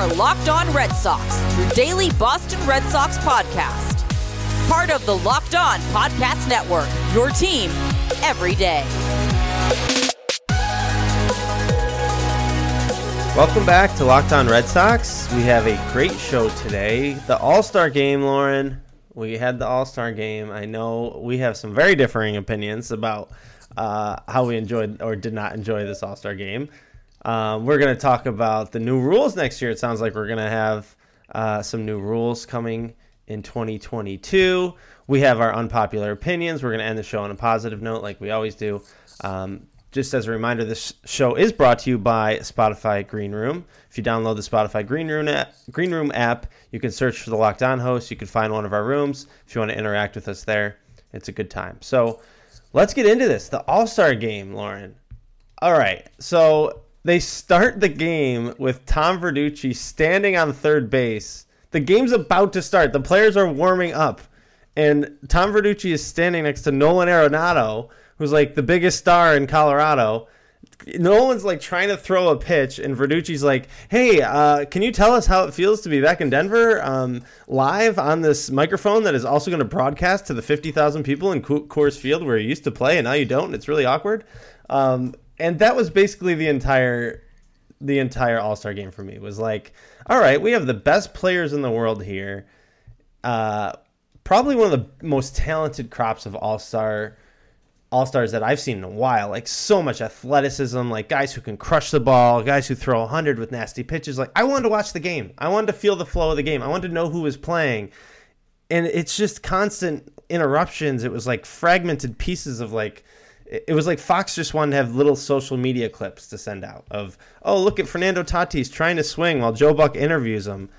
Locked On Red Sox, your daily Boston Red Sox podcast. Part of the Locked On Podcast Network, your team every day. Welcome back to Locked On Red Sox. We have a great show today. The All-Star Game, Lauren. We had the All-Star Game. I know we have some very differing opinions about how we enjoyed or did not enjoy this All-Star Game. We're going to talk about the new rules next year. It sounds like we're going to have some new rules coming in 2022. We have our unpopular opinions. We're going to end the show on a positive note like we always do. Just as a reminder, this show is brought to you by Spotify Green Room. If you download the Spotify Green Room app, you can search for the Locked On host. You can find one of our rooms. If you want to interact with us there, it's a good time. So let's get into this. The All-Star Game, Lauren. All right, so they start the game with Tom Verducci standing on third base. The game's about to start. The players are warming up. And Tom Verducci is standing next to Nolan Arenado, who's like the biggest star in Colorado. Nolan's like trying to throw a pitch, and Verducci's like, hey, can you tell us how it feels to be back in Denver live on this microphone that is also going to broadcast to the 50,000 people in Coors Field where you used to play and now you don't, and it's really awkward. And that was basically the entire All-Star Game for me. It was like, all right, we have the best players in the world here. Probably one of the most talented crops of All-Stars that I've seen in a while. Like, so much athleticism, like guys who can crush the ball, guys who throw 100 with nasty pitches. Like, I wanted to watch the game. I wanted to feel the flow of the game. I wanted to know who was playing. And it's just constant interruptions. It was like fragmented pieces of like, it was like Fox just wanted to have little social media clips to send out of, oh, look at Fernando Tatis trying to swing while Joe Buck interviews him.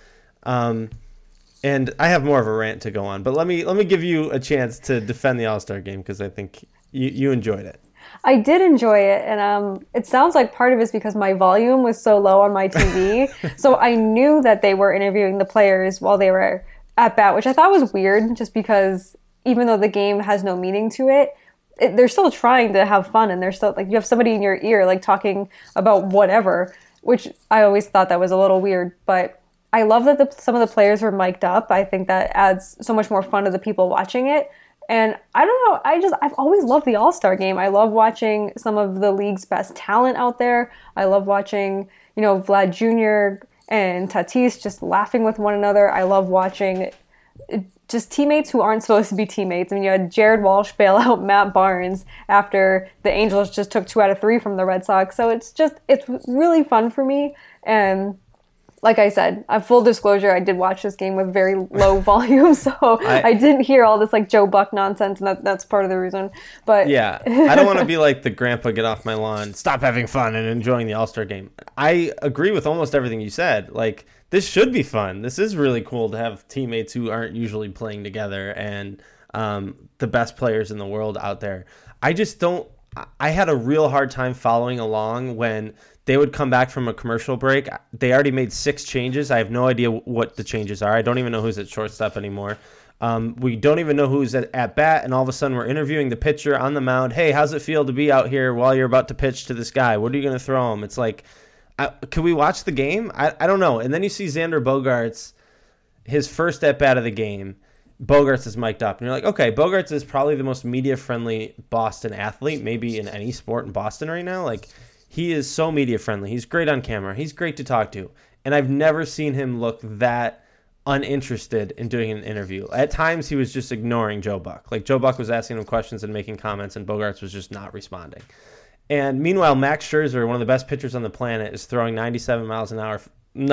And I have more of a rant to go on, but let me give you a chance to defend the All-Star Game because I think you enjoyed it. I did enjoy it, and it sounds like part of it's because my volume was so low on my TV, so I knew that they were interviewing the players while they were at bat, which I thought was weird, just because even though the game has no meaning to it, they're still trying to have fun, and they're still like, you have somebody in your ear like talking about whatever, which I always thought that was a little weird. But I love that some of the players were mic'd up. I think that adds so much more fun to the people watching it. And I don't know, I've always loved the All-Star Game. I love watching some of the league's best talent out there. I love watching, Vlad Jr. and Tatis just laughing with one another. I love watching just teammates who aren't supposed to be teammates. I mean, you had Jared Walsh bail out Matt Barnes after the Angels just took 2 out of 3 from the Red Sox. So it's really fun for me. And like I said, full disclosure, I did watch this game with very low volume, so I didn't hear all this like Joe Buck nonsense, and that's part of the reason. But yeah, I don't want to be like the grandpa, get off my lawn, stop having fun and enjoying the All-Star Game. I agree with almost everything you said. Like, this should be fun. This is really cool to have teammates who aren't usually playing together and the best players in the world out there. I had a real hard time following along when they would come back from a commercial break. They already made 6 changes. I have no idea what the changes are. I don't even know who's at shortstop anymore. We don't even know who's at bat, and all of a sudden we're interviewing the pitcher on the mound. Hey, how's it feel to be out here while you're about to pitch to this guy? What are you going to throw him? It's like, can we watch the game? I don't know. And then you see Xander Bogaerts, his first at-bat of the game. Bogaerts is mic'd up. And you're like, okay, Bogaerts is probably the most media-friendly Boston athlete, maybe in any sport in Boston right now. Like, he is so media-friendly. He's great on camera. He's great to talk to. And I've never seen him look that uninterested in doing an interview. At times, he was just ignoring Joe Buck. Like, Joe Buck was asking him questions and making comments, and Bogaerts was just not responding. And meanwhile, Max Scherzer, one of the best pitchers on the planet, is throwing 97 mile an hour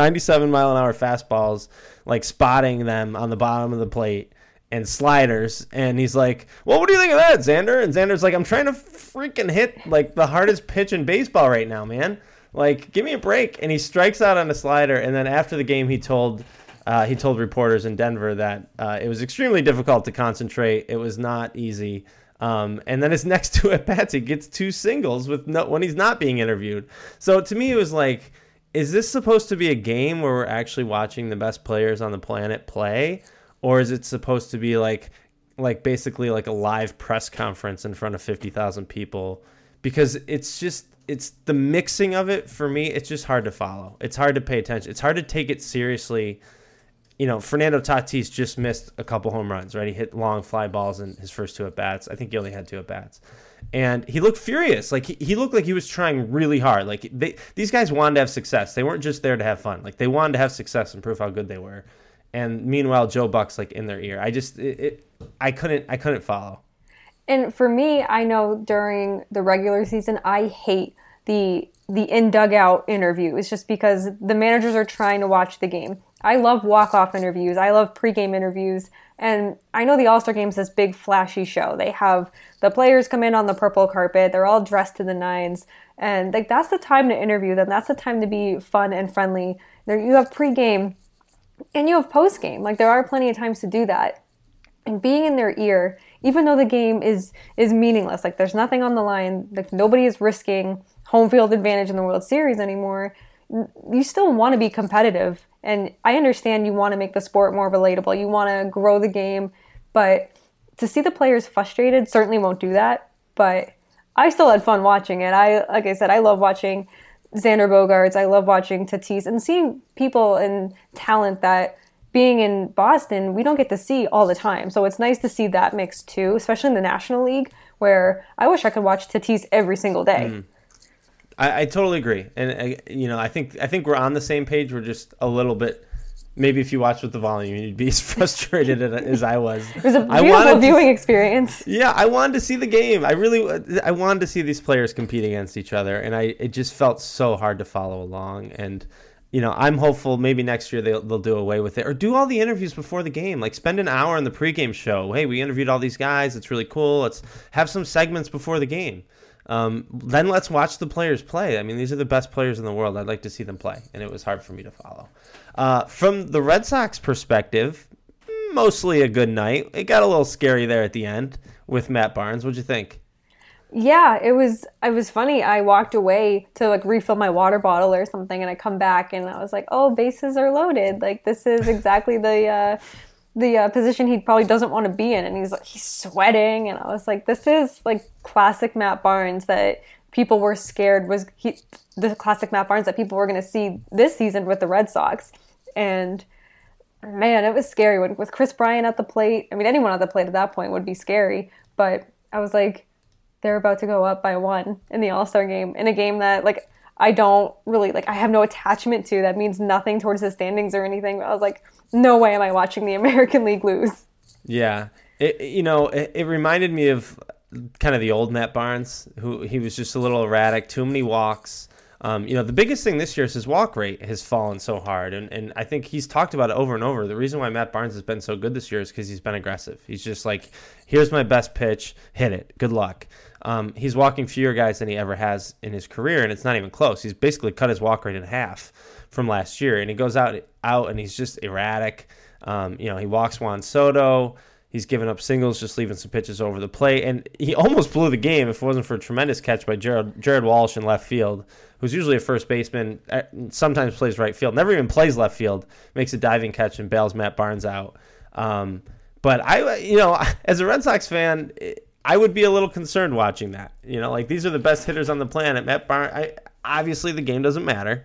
fastballs, like spotting them on the bottom of the plate and sliders. And he's like, well, what do you think of that, Xander? And Xander's like, I'm trying to freaking hit like the hardest pitch in baseball right now, man. Like, give me a break. And he strikes out on a slider. And then after the game, he told reporters in Denver that it was extremely difficult to concentrate. It was not easy. And then his next 2 at-bats, he gets 2 singles when he's not being interviewed. So to me, it was like, is this supposed to be a game where we're actually watching the best players on the planet play? Or is it supposed to be like basically like a live press conference in front of 50,000 people because it's the mixing of it for me. It's just hard to follow. It's hard to pay attention. It's hard to take it seriously. Fernando Tatis just missed a couple home runs, right? He hit long fly balls in his first 2 at-bats. I think he only had 2 at-bats. And he looked furious. Like, he looked like he was trying really hard. Like, these guys wanted to have success. They weren't just there to have fun. Like, they wanted to have success and prove how good they were. And meanwhile, Joe Buck's, like, in their ear. I couldn't follow. And for me, I know during the regular season, I hate the in-dugout interviews just because the managers are trying to watch the game. I love walk-off interviews. I love pregame interviews. And I know the All-Star Game is this big, flashy show. They have the players come in on the purple carpet. They're all dressed to the nines. And like that's the time to interview them. That's the time to be fun and friendly. You have pregame and you have postgame. Like there are plenty of times to do that. And being in their ear, even though the game is meaningless, like there's nothing on the line, like nobody is risking home field advantage in the World Series anymore, you still want to be competitive. And I understand you want to make the sport more relatable. You want to grow the game. But to see the players frustrated certainly won't do that. But I still had fun watching it. Like I said, I love watching Xander Bogaerts. I love watching Tatis. And seeing people and talent that being in Boston, we don't get to see all the time. So it's nice to see that mix too, especially in the National League, where I wish I could watch Tatis every single day. Mm. I totally agree, and I think we're on the same page. We're just a little bit. Maybe if you watched with the volume, you'd be as frustrated as I was. It was a beautiful viewing experience. Yeah, I wanted to see the game. I wanted to see these players compete against each other, and it just felt so hard to follow along. And I'm hopeful maybe next year they'll do away with it or do all the interviews before the game. Like spend an hour in the pregame show. Hey, we interviewed all these guys. It's really cool. Let's have some segments before the game. Then let's watch the players play. I mean, these are the best players in the world. I'd like to see them play, and it was hard for me to follow. From the Red Sox perspective, mostly a good night. It got a little scary there at the end with Matt Barnes. What'd you think? Yeah, it was funny. I walked away to like refill my water bottle or something, and I come back and I was like, oh, bases are loaded. Like this is exactly the position he probably doesn't want to be in, and he's sweating, and I was like, this is like classic Matt Barnes that people were scared the classic Matt Barnes that people were going to see this season with the Red Sox. And man, it was scary with Chris Bryant at the plate. I mean, anyone at the plate at that point would be scary, but I was like, they're about to go up by 1 in the All-Star game, in a game that like I don't really like, I have no attachment to, that means nothing towards the standings or anything. I was like, no way am I watching the American League lose. Yeah. It reminded me of kind of the old Matt Barnes, who he was just a little erratic, too many walks. The biggest thing this year is his walk rate has fallen so hard. And I think he's talked about it over and over. The reason why Matt Barnes has been so good this year is because he's been aggressive. He's just like, here's my best pitch, hit it, good luck. He's walking fewer guys than he ever has in his career, and it's not even close. He's basically cut his walk rate in half from last year, and he goes out and he's just erratic. He walks Juan Soto. He's given up singles, just leaving some pitches over the plate, and he almost blew the game if it wasn't for a tremendous catch by Jared Walsh in left field, who's usually a first baseman, sometimes plays right field, never even plays left field, makes a diving catch and bails Matt Barnes out. But as a Red Sox fan, I would be a little concerned watching that. These are the best hitters on the planet. Matt Barnes, obviously the game doesn't matter.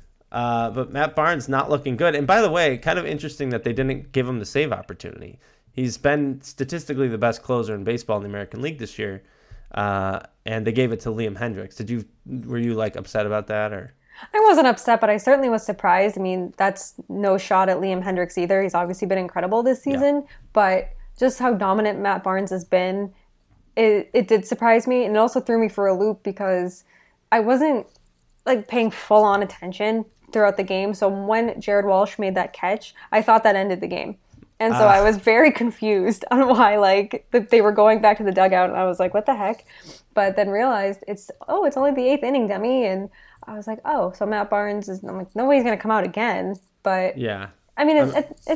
But Matt Barnes not looking good. And by the way, kind of interesting that they didn't give him the save opportunity. He's been statistically the best closer in baseball in the American League this year. And they gave it to Liam Hendriks. Were you like upset about that, or? I wasn't upset, but I certainly was surprised. I mean, that's no shot at Liam Hendriks either. He's obviously been incredible this season, yeah. But just how dominant Matt Barnes has been, it did surprise me, and it also threw me for a loop because I wasn't like paying full on attention throughout the game. So when Jared Walsh made that catch, I thought that ended the game. And so I was very confused on why they were going back to the dugout, and I was like, what the heck? But then realized it's only the 8th inning, dummy. And I was like, oh, so Matt Barnes I'm like, nobody's going to come out again. But yeah, I mean,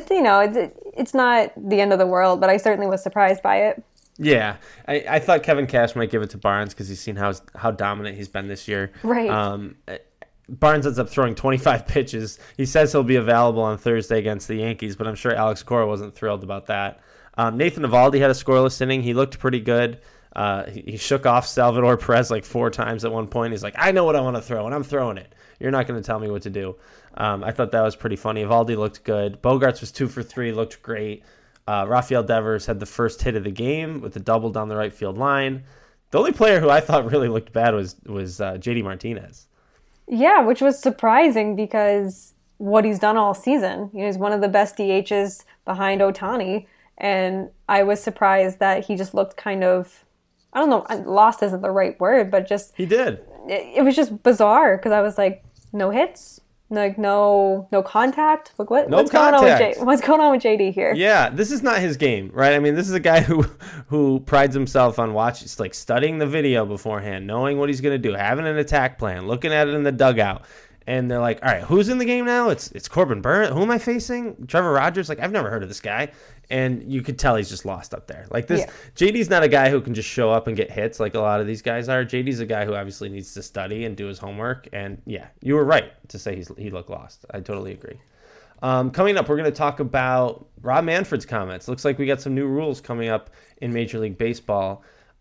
it's not the end of the world, but I certainly was surprised by it. Yeah, I thought Kevin Cash might give it to Barnes because he's seen how dominant he's been this year. Right. Barnes ends up throwing 25 pitches. He says he'll be available on Thursday against the Yankees, but I'm sure Alex Cora wasn't thrilled about that. Nathan Eovaldi had a scoreless inning. He looked pretty good. He shook off Salvador Perez like 4 times at one point. He's like, I know what I want to throw, and I'm throwing it. You're not going to tell me what to do. I thought that was pretty funny. Evaldi looked good. Bogarts was 2 for 3, looked great. Rafael Devers had the first hit of the game with a double down the right field line. The only player who I thought really looked bad was JD Martinez. Yeah, which was surprising because what he's done all season. He's one of the best DHs behind Ohtani, and I was surprised that he just looked kind of, I don't know, lost isn't the right word, but just... He did. It was just bizarre because I was like, no hits? Like no contact? Like what's going on with JD here? Yeah, this is not his game, right? I mean, this is a guy who prides himself on studying the video beforehand, knowing what he's going to do, having an attack plan, looking at it in the dugout. And they're like, all right, who's in the game now? It's Corbin Burns. Who am I facing? Trevor Rogers? Like, I've never heard of this guy. And you could tell he's just lost up there. Like this, yeah. JD's not a guy who can just show up and get hits like a lot of these guys are. JD's a guy who obviously needs to study and do his homework. And yeah, you were right to say he looked lost. I totally agree. Coming up, we're going to talk about Rob Manfred's comments. Looks like we got some new rules coming up in Major League Baseball.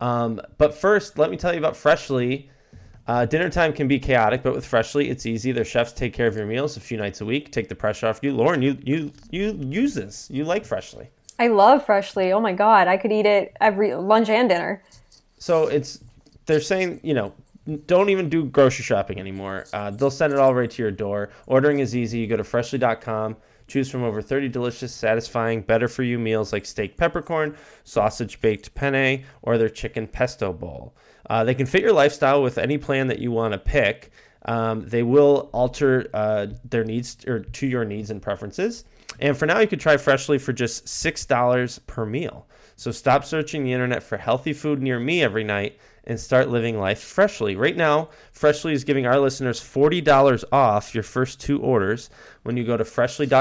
But first, let me tell you about Freshly. Dinner time can be chaotic, but with Freshly, it's easy. Their chefs take care of your meals a few nights a week. Take the pressure off you. Lauren, you use this. You like Freshly. I love Freshly. Oh my God. I could eat it every lunch and dinner. So they're saying, don't even do grocery shopping anymore. They'll send it all right to your door. Ordering is easy. You go to Freshly.com. Choose from over 30 delicious, satisfying, better-for-you meals like steak peppercorn, sausage-baked penne, or their chicken pesto bowl. They can fit your lifestyle with any plan that you want to pick. They will alter their needs or to your needs and preferences. And for now, you could try Freshly for just $6 per meal. So stop searching the internet for healthy food near me every night and start living life freshly. Right now, Freshly is giving our listeners $40 off your first 2 orders when you go to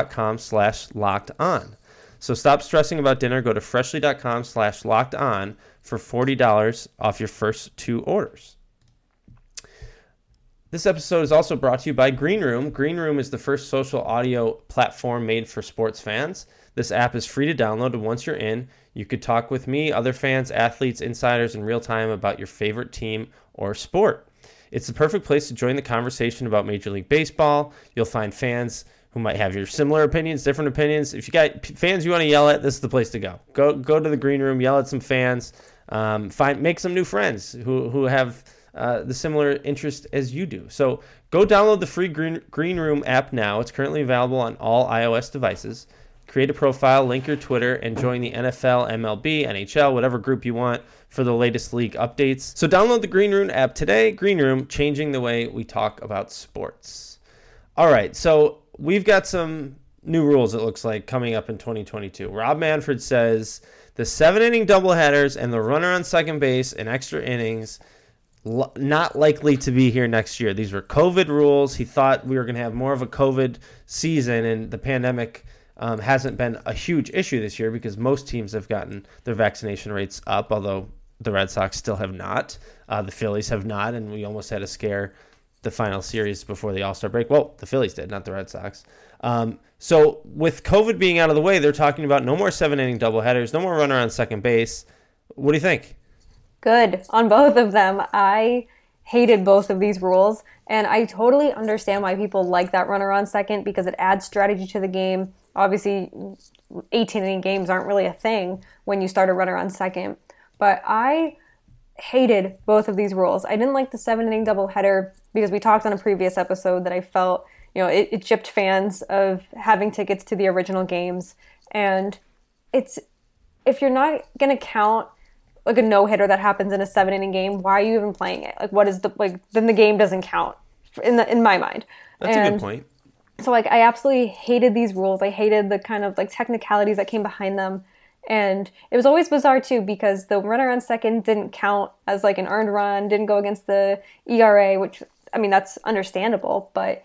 freshly.com/lockedon. So stop stressing about dinner. Go to freshly.com/lockedon for $40 off your first 2 orders. This episode is also brought to you by Green Room. Green Room is the first social audio platform made for sports fans. This app is free to download, and once you're in, you could talk with me, other fans, athletes, insiders in real time about your favorite team or sport. It's the perfect place to join the conversation about Major League Baseball. You'll find fans who might have your similar opinions, different opinions. If you got fans you want to yell at, this is the place to go. Go to the Green Room, yell at some fans, make some new friends who have the similar interest as you do. So go download the free Green Room app now. It's currently available on all iOS devices. Create a profile, link your Twitter, and join the NFL, MLB, NHL, whatever group you want for the latest league updates. So download the Green Room app today. Green Room, changing the way we talk about sports. All right, so we've got some new rules, it looks like, coming up in 2022. Rob Manfred says the 7-inning doubleheaders and the runner on second base and extra innings not likely to be here next year. These were COVID rules. He thought we were going to have more of a COVID season, and the pandemic hasn't been a huge issue this year because most teams have gotten their vaccination rates up, although the Red Sox still have not. The Phillies have not, and we almost had a scare the final series before the All-Star break. Well, the Phillies did, not the Red Sox. So with COVID being out of the way, they're talking about no more 7-inning doubleheaders, no more runner on second base. What do you think? Good on both of them. I hated both of these rules, and I totally understand why people like that runner on second because it adds strategy to the game. Obviously, 18-inning games aren't really a thing when you start a runner on second. But I hated both of these rules. I didn't like the 7-inning doubleheader because we talked on a previous episode that I felt, it gypped fans of having tickets to the original games. And if you're not going to count like a no-hitter that happens in a 7-inning game, why are you even playing it? Like, what is then the game doesn't count in my mind. That's a good point. So, I absolutely hated these rules. I hated the kind of, technicalities that came behind them. And it was always bizarre, too, because the runner on second didn't count as, an earned run, didn't go against the ERA, which, that's understandable. But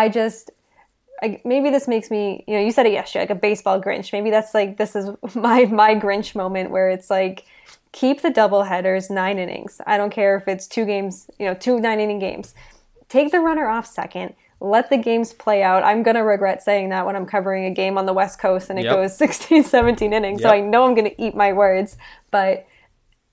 maybe this makes me, you said it yesterday, a baseball Grinch. Maybe that's, this is my Grinch moment where it's, keep the doubleheaders 9 innings. I don't care if it's 2 games, 2 9-inning games. Take the runner off second. Let the games play out. I'm going to regret saying that when I'm covering a game on the West Coast and it goes 16, 17 innings. Yep. So I know I'm going to eat my words. But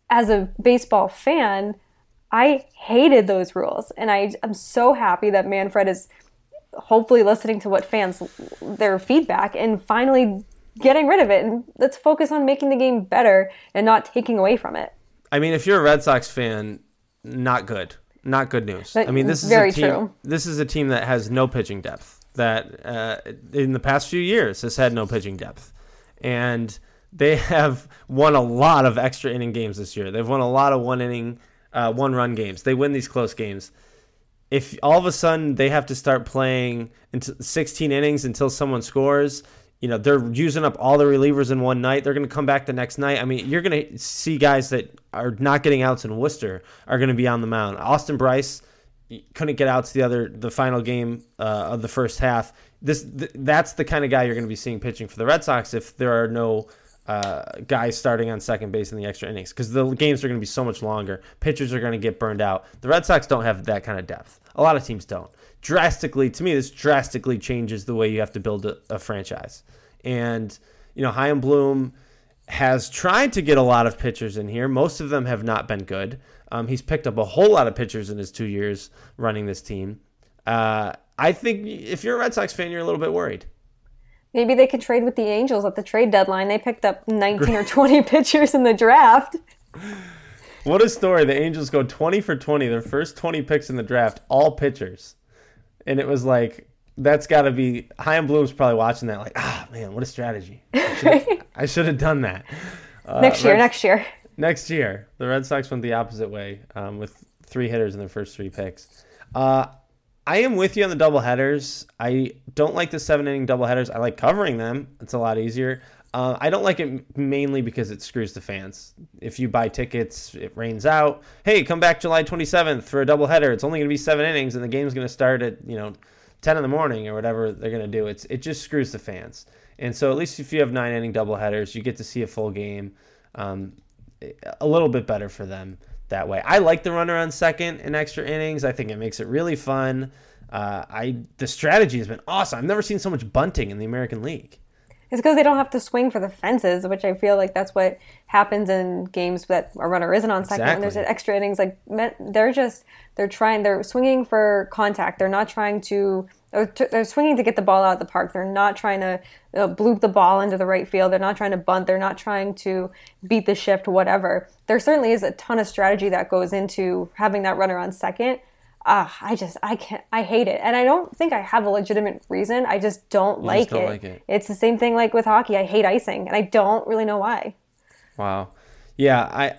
as a baseball fan, I hated those rules. And I'm so happy that Manfred is hopefully listening to what fans, their feedback, and finally getting rid of it. And let's focus on making the game better and not taking away from it. I mean, if you're a Red Sox fan, not good. Not good news. But I mean, this is very a team. true. This is a team that has no pitching depth. That in the past few years has had no pitching depth, and they have won a lot of extra inning games this year. They've won a lot of one run games. They win these close games. If all of a sudden they have to start playing into 16 innings until someone scores, they're using up all the relievers in one night. They're going to come back the next night. I mean, you're going to see guys that are not getting outs in Worcester are going to be on the mound. Austin Bryce couldn't get out to the final game of the first half. That's the kind of guy you're going to be seeing pitching for the Red Sox if there are no guys starting on second base in the extra innings, because the games are going to be so much longer. Pitchers are going to get burned out. The Red Sox don't have that kind of depth. A lot of teams don't. To me, this drastically changes the way you have to build a franchise. And, Chaim Bloom has tried to get a lot of pitchers in here. Most of them have not been good. He's picked up a whole lot of pitchers in his 2 years running this team. I think if you're a Red Sox fan, you're a little bit worried. Maybe they could trade with the Angels at the trade deadline. They picked up 19 or 20 pitchers in the draft. What a story. The Angels go 20 for 20. Their first 20 picks in the draft, all pitchers. And it was like, that's got to be, Chaim Bloom's probably watching that like, man, what a strategy. I should have done that. Next year. Next year. The Red Sox went the opposite way with 3 hitters in their first 3 picks. I am with you on the doubleheaders. I don't like the 7-inning doubleheaders. I like covering them. It's a lot easier. I don't like it mainly because it screws the fans. If you buy tickets, it rains out. Hey, come back July 27th for a doubleheader. It's only going to be 7 innings, and the game's going to start at 10 in the morning or whatever they're going to do. It just screws the fans. And so at least if you have 9-inning doubleheaders, you get to see a full game. A little bit better for them that way. I like the runner on second in extra innings. I think it makes it really fun. The strategy has been awesome. I've never seen so much bunting in the American League. It's because they don't have to swing for the fences, which I feel like that's what happens in games that a runner isn't on second. Exactly. And there's extra innings. Like they're swinging for contact. They're not trying to. They're swinging to get the ball out of the park. They're not trying to bloop the ball into the right field. They're not trying to bunt. They're not trying to beat the shift, whatever. There certainly is a ton of strategy that goes into having that runner on second. I hate it. And I don't think I have a legitimate reason. I just don't like it. It's the same thing like with hockey. I hate icing, and I don't really know why. Wow. Yeah,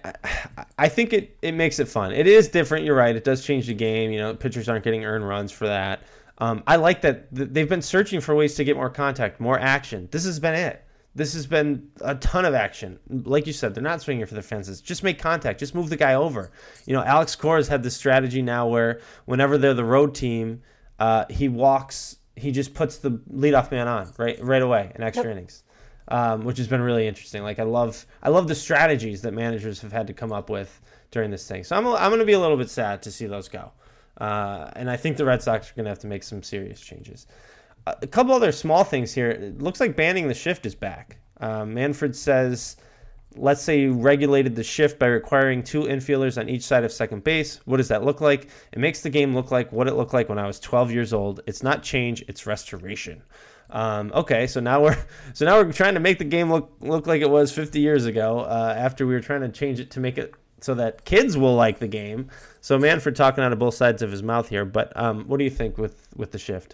I think it makes it fun. It is different. You're right. It does change the game. Pitchers aren't getting earned runs for that. I like that they've been searching for ways to get more contact, more action. This has been it. This has been a ton of action. Like you said, they're not swinging for the fences. Just make contact. Just move the guy over. Alex Cora has had this strategy now where whenever they're the road team, he just puts the leadoff man on right away in extra innings, which has been really interesting. Like I love the strategies that managers have had to come up with during this thing. So I'm going to be a little bit sad to see those go. And I think the Red Sox are going to have to make some serious changes. A couple other small things here. It looks like banning the shift is back. Manfred says, let's say you regulated the shift by requiring 2 infielders on each side of second base. What does that look like? It makes the game look like what it looked like when I was 12 years old. It's not change, it's restoration. Okay, so now we're trying to make the game look like it was 50 years ago after we were trying to change it to make it so that kids will like the game. So Manfred talking out of both sides of his mouth here, but what do you think with the shift?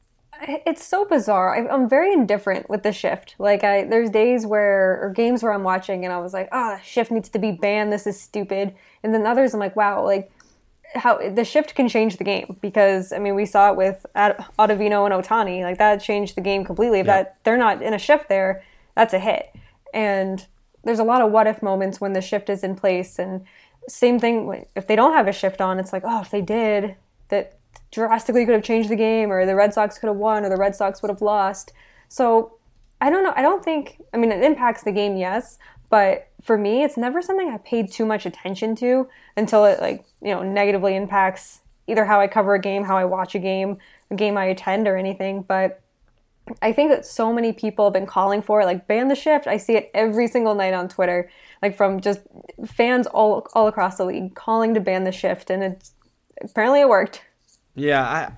It's so bizarre. I'm very indifferent with the shift. Like there's days or games where I'm watching and I was like, shift needs to be banned. This is stupid. And then others I'm like, wow, like how the shift can change the game, because we saw it with Ottavino and Ohtani. Like that changed the game completely. If they're not in a shift there, that's a hit. And there's a lot of what if moments when the shift is in place. And same thing if they don't have a shift on, it's like, if they did, that drastically could have changed the game, or the Red Sox could have won, or the Red Sox would have lost. So I don't know. I don't think, it impacts the game, yes, but for me, it's never something I paid too much attention to until it negatively impacts either how I cover a game, how I watch a game I attend, or anything. But I think that so many people have been calling for it, like ban the shift. I see it every single night on Twitter, like from just fans all across the league calling to ban the shift, and apparently it worked. Yeah,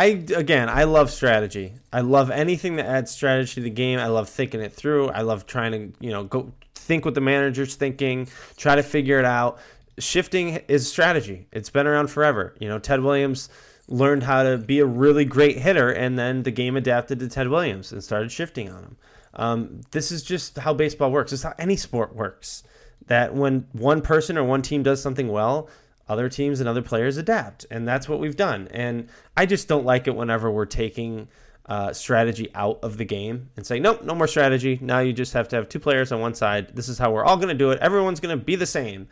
I love strategy. I love anything that adds strategy to the game. I love thinking it through. I love trying to, go think what the manager's thinking, try to figure it out. Shifting is strategy. It's been around forever. Ted Williams learned how to be a really great hitter, and then the game adapted to Ted Williams and started shifting on him. This is just how baseball works. It's how any sport works. That when one person or one team does something well, other teams and other players adapt, and that's what we've done. And I just don't like it whenever we're taking strategy out of the game and saying, nope, no more strategy. Now you just have to have two players on one side. This is how we're all going to do it. Everyone's going to be the same.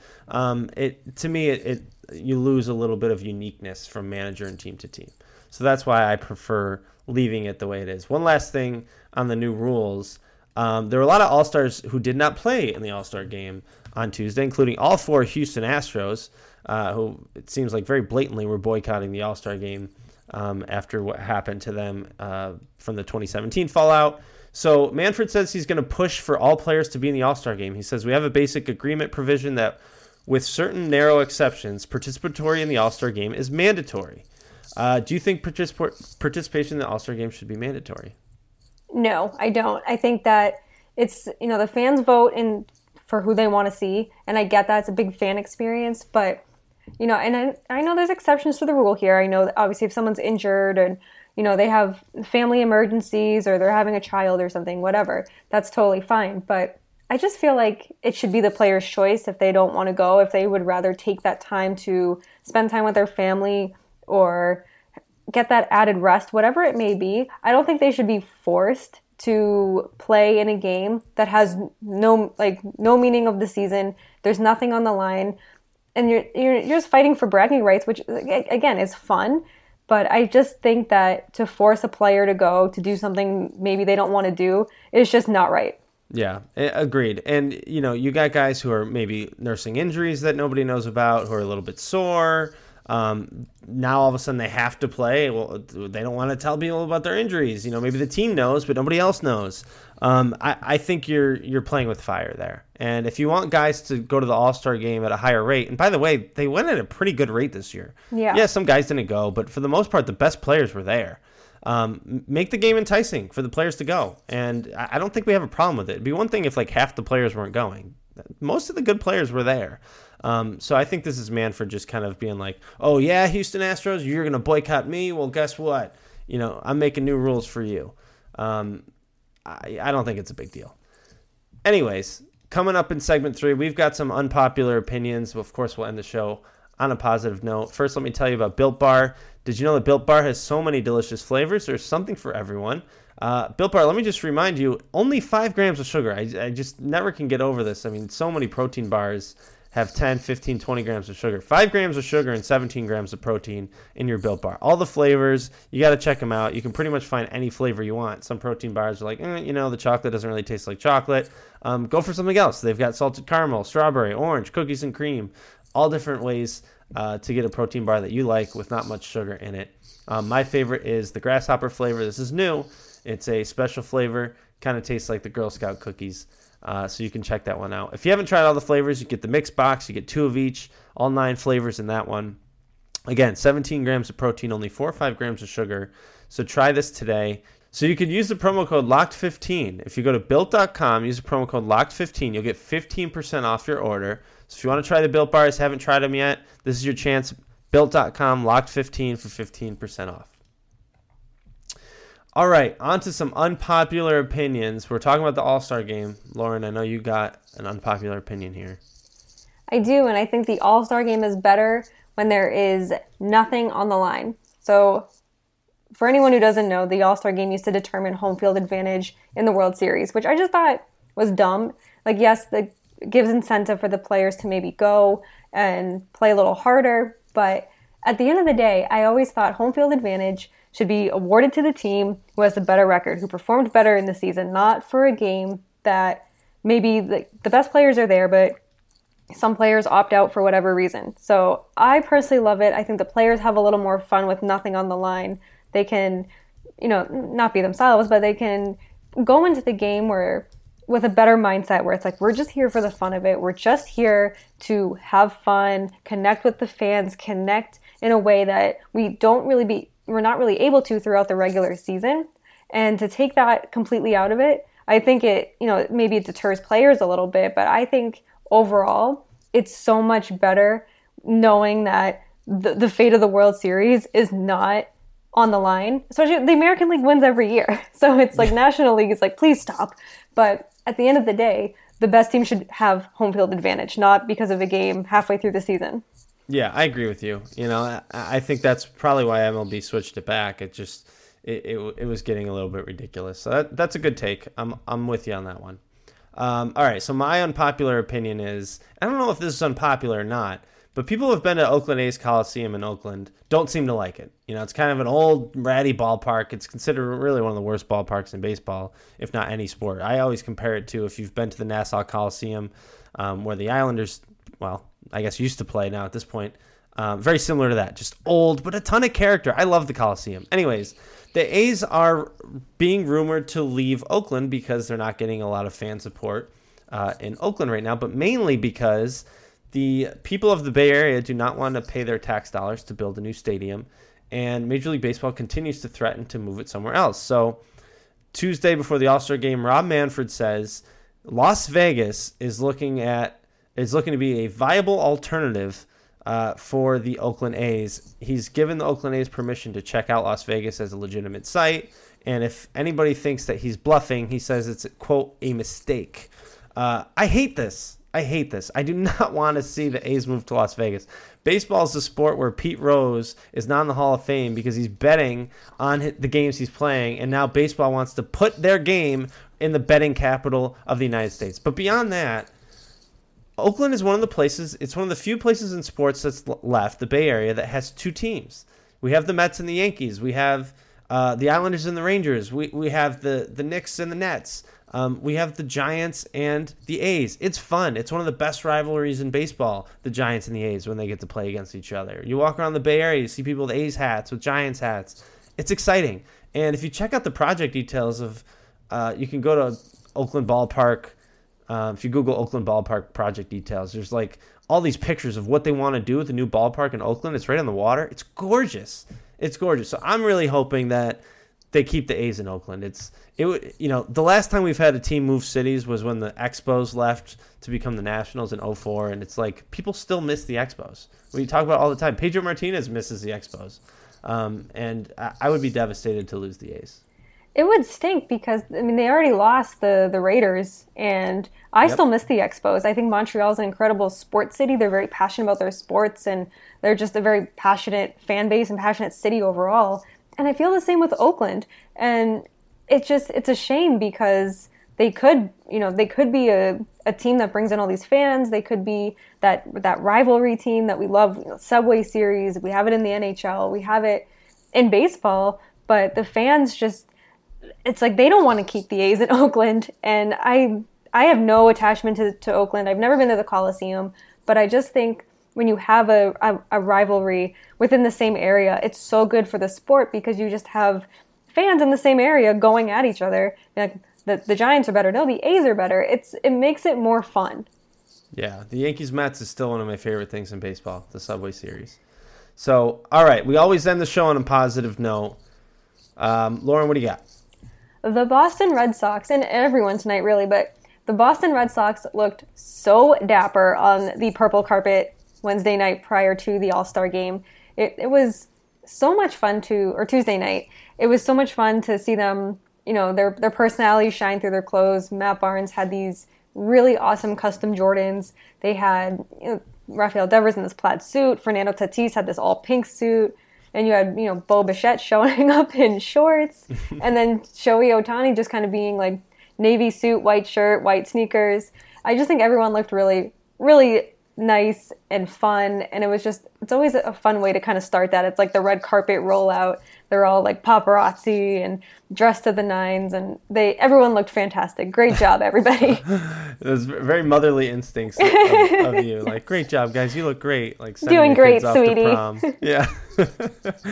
To me, you lose a little bit of uniqueness from manager and team to team. So that's why I prefer leaving it the way it is. One last thing on the new rules. There were a lot of All-Stars who did not play in the All-Star game on Tuesday, including all four Houston Astros, who it seems like very blatantly were boycotting the All-Star game after what happened to them from the 2017 fallout. So Manfred says he's going to push for all players to be in the All-Star game. He says we have a basic agreement provision that with certain narrow exceptions, participatory in the All-Star game is mandatory. Do you think participation in the All-Star game should be mandatory? No, I don't. I think that it's, the fans vote for who they want to see, and I get that it's a big fan experience, but, and I know there's exceptions to the rule here. I know that obviously if someone's injured and, they have family emergencies or they're having a child or something, whatever, that's totally fine. But I just feel like it should be the player's choice if they don't want to go, if they would rather take that time to spend time with their family or get that added rest, whatever it may be. I don't think they should be forced to play in a game that has no meaning of the season. There's nothing on the line, and you're just fighting for bragging rights, which again is fun. But I just think that to force a player to go to do something maybe they don't want to do is just not right. Yeah, agreed. And, you got guys who are maybe nursing injuries that nobody knows about, who are a little bit sore. Now all of a sudden they have to play. Well, they don't want to tell people about their injuries. Maybe the team knows, but nobody else knows. I think you're playing with fire there. And if you want guys to go to the All-Star game at a higher rate, and by the way, they went at a pretty good rate this year. Yeah, some guys didn't go, but for the most part, the best players were there. Make the game enticing for the players to go. And I don't think we have a problem with it. It'd be one thing if half the players weren't going. Most of the good players were there. So I think this is Manfred just kind of being like, oh yeah, Houston Astros, you're going to boycott me? Well, guess what? I'm making new rules for you. I don't think it's a big deal. Anyways, coming up in segment 3, we've got some unpopular opinions. Of course, we'll end the show on a positive note. First, let me tell you about Built Bar. Did you know that Built Bar has so many delicious flavors? There's something for everyone. Built Bar, let me just remind you, only 5 grams of sugar. I just never can get over this. I mean, so many protein bars have 10, 15, 20 grams of sugar. 5 grams of sugar and 17 grams of protein in your Built Bar. All the flavors, you got to check them out. You can pretty much find any flavor you want. Some protein bars are like, the chocolate doesn't really taste like chocolate. Go for something else. They've got salted caramel, strawberry, orange, cookies and cream. All different ways to get a protein bar that you like with not much sugar in it. My favorite is the grasshopper flavor. This is new. It's a special flavor. Kind of tastes like the Girl Scout cookies. So you can check that one out. If you haven't tried all the flavors, you get the mix box. You get 2 of each, all 9 flavors in that one. Again, 17 grams of protein, only 4 or 5 grams of sugar. So try this today. So you can use the promo code LOCKED15. If you go to Built.com, use the promo code LOCKED15, you'll get 15% off your order. So if you want to try the Built Bars, haven't tried them yet, this is your chance. Built.com, LOCKED15 for 15% off. All right, on to some unpopular opinions. We're talking about the All-Star game. Lauren, I know you got an unpopular opinion here. I do, and I think the All-Star game is better when there is nothing on the line. So for anyone who doesn't know, the All-Star game used to determine home field advantage in the World Series, which I just thought was dumb. Yes, it gives incentive for the players to maybe go and play a little harder, but at the end of the day, I always thought home field advantage should be awarded to the team who has the better record, who performed better in the season, not for a game that maybe the best players are there, but some players opt out for whatever reason. So I personally love it. I think the players have a little more fun with nothing on the line. They can, not be themselves, but they can go into the game with a better mindset where it's like, we're just here for the fun of it. We're just here to have fun, connect with the fans, connect in a way that we're not really able to throughout the regular season. And to take that completely out of it, I think maybe it deters players a little bit, but I think overall it's so much better knowing that the fate of the World Series is not on the line. Especially the American League wins every year. So it's like National League is like, please stop. But at the end of the day, the best team should have home field advantage, not because of a game halfway through the season. Yeah, I agree with you. I think that's probably why MLB switched it back. It just it was getting a little bit ridiculous. So that's a good take. I'm with you on that one. All right, so my unpopular opinion is, I don't know if this is unpopular or not, but people who have been to Oakland A's Coliseum in Oakland don't seem to like it. It's kind of an old, ratty ballpark. It's considered really one of the worst ballparks in baseball, if not any sport. I always compare it to if you've been to the Nassau Coliseum, where the Islanders, well, I guess used to play now at this point. Very similar to that. Just old, but a ton of character. I love the Coliseum. Anyways, the A's are being rumored to leave Oakland because they're not getting a lot of fan support in Oakland right now, but mainly because the people of the Bay Area do not want to pay their tax dollars to build a new stadium, and Major League Baseball continues to threaten to move it somewhere else. So Tuesday before the All-Star game, Rob Manfred says Las Vegas is looking to be a viable alternative for the Oakland A's. He's given the Oakland A's permission to check out Las Vegas as a legitimate site, and if anybody thinks that he's bluffing, he says it's, quote, a mistake. I hate this. I do not want to see the A's move to Las Vegas. Baseball is a sport where Pete Rose is not in the Hall of Fame because he's betting on the games he's playing, and now baseball wants to put their game in the betting capital of the United States. But beyond that, Oakland is one of the few places in sports that's left, the Bay Area, that has two teams. We have the Mets and the Yankees. We have the Islanders and the Rangers. We have the Knicks and the Nets. We have the Giants and the A's. It's fun. It's one of the best rivalries in baseball, the Giants and the A's, when they get to play against each other. You walk around the Bay Area, you see people with A's hats, with Giants hats. It's exciting. And if you check out the project details of, you can go to Oakland Ballpark. If you Google Oakland Ballpark project details, there's like all these pictures of what they want to do with the new ballpark in Oakland. It's right on the water. It's gorgeous. So I'm really hoping that they keep the A's in Oakland. The last time we've had a team move cities was when the Expos left to become the Nationals in 2004, and it's like people still miss the Expos. We talk about it all the time. Pedro Martinez misses the Expos, and I would be devastated to lose the A's. It would stink because, they already lost the Raiders, and I still miss the Expos. I think Montreal is an incredible sports city. They're very passionate about their sports, and they're just a very passionate fan base and passionate city overall. And I feel the same with Oakland. And it's a shame because they could be a team that brings in all these fans. They could be that rivalry team that we love, Subway Series. We have it in the NHL. We have it in baseball. But the fans it's like they don't want to keep the A's in Oakland. And I have no attachment to Oakland. I've never been to the Coliseum. But I just think when you have a rivalry within the same area, it's so good for the sport because you just have fans in the same area going at each other. Like the Giants are better. No, the A's are better. It makes it more fun. Yeah, the Yankees-Mets is still one of my favorite things in baseball, the Subway Series. So, all right, we always end the show on a positive note. Lauren, what do you got? The Boston Red Sox, and everyone tonight really, but the Boston Red Sox looked so dapper on the purple carpet Wednesday night prior to the All-Star game. It was so much fun Tuesday night. It was so much fun to see them, their personalities shine through their clothes. Matt Barnes had these really awesome custom Jordans. They had Rafael Devers in this plaid suit. Fernando Tatis had this all pink suit. And you had, Bo Bichette showing up in shorts. And then Shohei Ohtani just kind of being like navy suit, white shirt, white sneakers. I just think everyone looked really, really nice and fun. And it's always a fun way to kind of start that. It's like the red carpet rollout. They're all like paparazzi and dressed to the nines. And everyone looked fantastic. Great job, everybody. It was very motherly instincts of you. Like, great job, guys. You look great. Like, doing great, sweetie. Yeah.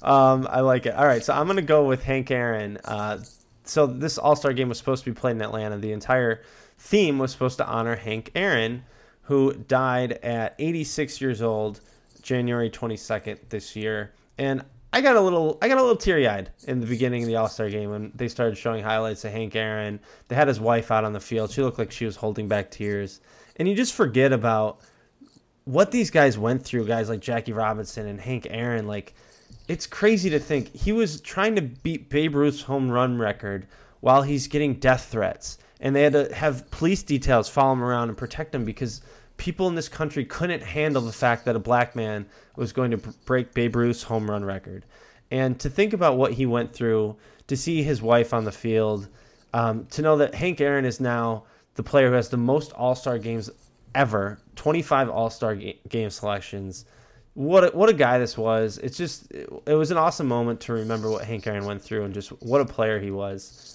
I like it. All right, so I'm going to go with Hank Aaron. So this All-Star game was supposed to be played in Atlanta. The entire theme was supposed to honor Hank Aaron, who died at 86 years old, January 22nd this year. And I got a little teary-eyed in the beginning of the All-Star game when they started showing highlights of Hank Aaron. They had his wife out on the field. She looked like she was holding back tears. And you just forget about what these guys went through, guys like Jackie Robinson and Hank Aaron. Like, it's crazy to think he was trying to beat Babe Ruth's home run record while he's getting death threats. And they had to have police details follow him around and protect him because people in this country couldn't handle the fact that a black man was going to break Babe Ruth's home run record. And to think about what he went through, to see his wife on the field, to know that Hank Aaron is now the player who has the most All-Star games ever, 25 All-Star game selections. What a guy this was. It was an awesome moment to remember what Hank Aaron went through and just what a player he was.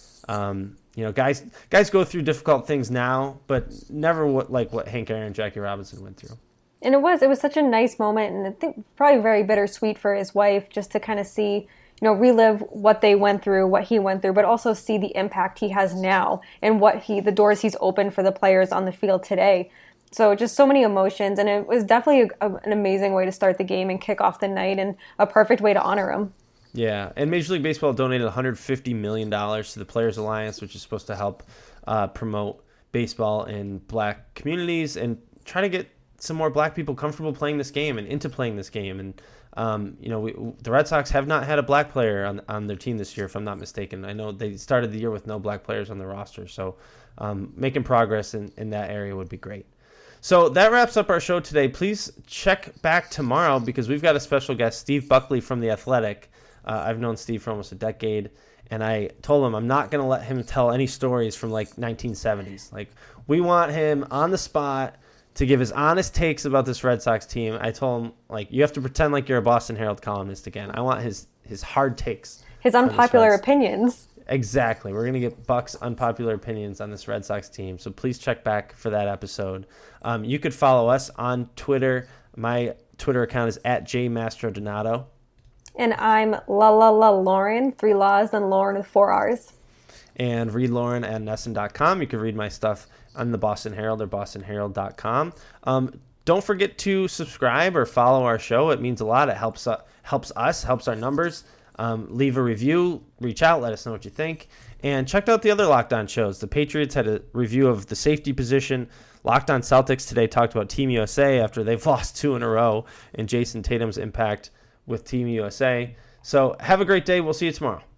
Guys go through difficult things now, but never what Hank Aaron and Jackie Robinson went through. And it was such a nice moment, and I think probably very bittersweet for his wife just to kind of see, relive what they went through, what he went through, but also see the impact he has now and the doors he's opened for the players on the field today. So just so many emotions, and it was definitely an amazing way to start the game and kick off the night and a perfect way to honor him. Yeah, and Major League Baseball donated $150 million to the Players Alliance, which is supposed to help promote baseball in black communities and try to get some more black people comfortable playing this game and into playing this game. And, the Red Sox have not had a black player on their team this year, if I'm not mistaken. I know they started the year with no black players on the roster, so making progress in that area would be great. So that wraps up our show today. Please check back tomorrow because we've got a special guest, Steve Buckley from The Athletic. I've known Steve for almost a decade, and I told him I'm not going to let him tell any stories from 1970s. We want him on the spot to give his honest takes about this Red Sox team. I told him, you have to pretend like you're a Boston Herald columnist again. I want his hard takes. His unpopular opinions. Exactly. We're going to get Buck's unpopular opinions on this Red Sox team. So please check back for that episode. You could follow us on Twitter. My Twitter account is @JMastroDonato. And I'm Lauren, 3 Laws, then Lauren with 4 R's. And read Lauren at Nesson.com. You can read my stuff on the Boston Herald or BostonHerald.com. Don't forget to subscribe or follow our show. It means a lot. It helps us, helps our numbers. Leave a review, reach out, let us know what you think. And check out the other Locked On shows. The Patriots had a review of the safety position. Locked On Celtics today talked about Team USA after they've lost 2 in a row and Jason Tatum's impact with Team USA. So have a great day. We'll see you tomorrow.